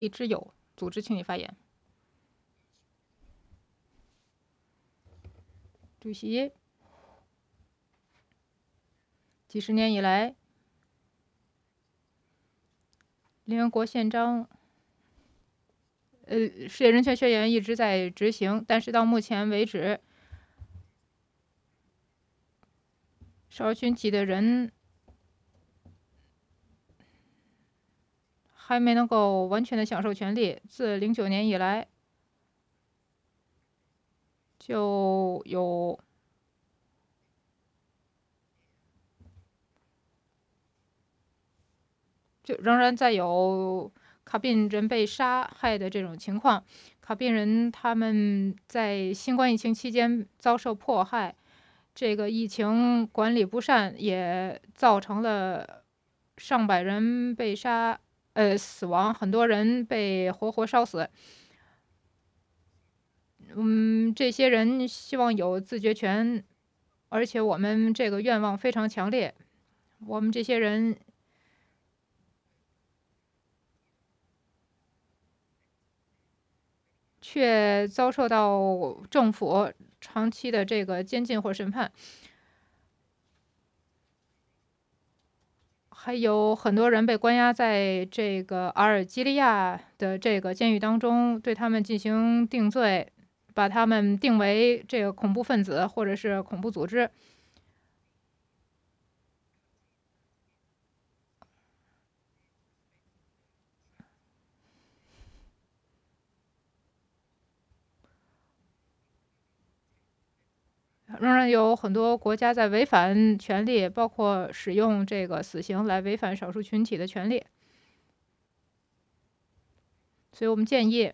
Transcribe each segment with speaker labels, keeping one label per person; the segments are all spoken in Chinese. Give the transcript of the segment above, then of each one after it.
Speaker 1: 之友组织，请你发言。主席，几十年以来，联合国宪章，世界人权宣言一直在执行，但是到目前为止，少数群体的人还没能够完全的享受权利。自09年以来，就仍然在有卡宾人被杀害的这种情况。卡宾人他们在新冠疫情期间遭受迫害，这个疫情管理不善，也造成了上百人被杀，死亡，很多人被活活烧死。这些人希望有自决权，而且我们这个愿望非常强烈。我们这些人却遭受到政府长期的这个监禁或审判，还有很多人被关押在这个阿尔及利亚的这个监狱当中，对他们进行定罪，把他们定为这个恐怖分子或者是恐怖组织。仍然有很多国家在违反权利，包括使用这个死刑来违反少数群体的权利。所以我们建议，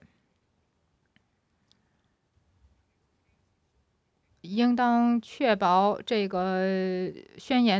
Speaker 1: 应当确保这个宣言